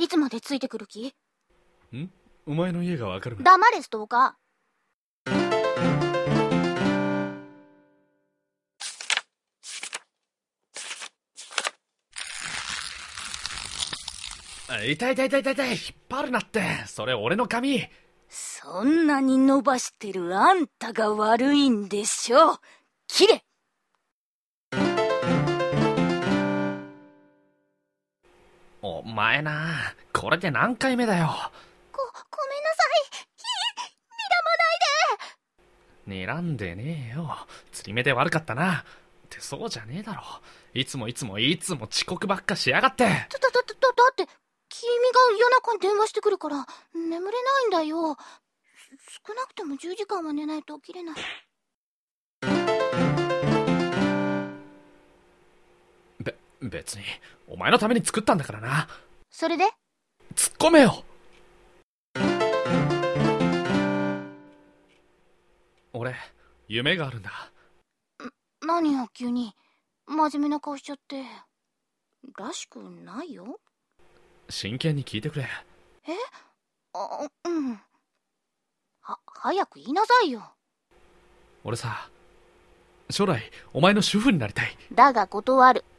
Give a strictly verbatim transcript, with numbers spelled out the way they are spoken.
いつまでついてくる気？ ん？お前の家がわかるな。 黙れストーカー。痛い痛い痛い痛い痛い、引っ張るなって。それ俺の髪。 そんなに伸ばしてるあんたが悪いんでしょ。切れ。 お前な、これで何回目だよ。 ご、ごめんなさい。ひ、睨まないで。 睨んでねえよ。釣り目で悪かったな。ってそうじゃねえだろ。いつもいつもいつも遅刻ばっかしやがって。 だ、だ、だ、だ、だって君が夜中に電話してくるから眠れないんだよ。少なくてもじゅうじかんは寝ないと起きれない。 べ、別にお前のために作ったんだからな。 それで？ 突っ込めよ。俺、夢があるんだ。 何よ急に真面目な顔しちゃって。らしくないよ。 真剣に聞いてくれ。 え？あ、うん。は、早く言いなさいよ。 俺さ、将来お前の主婦になりたい。 だが断る。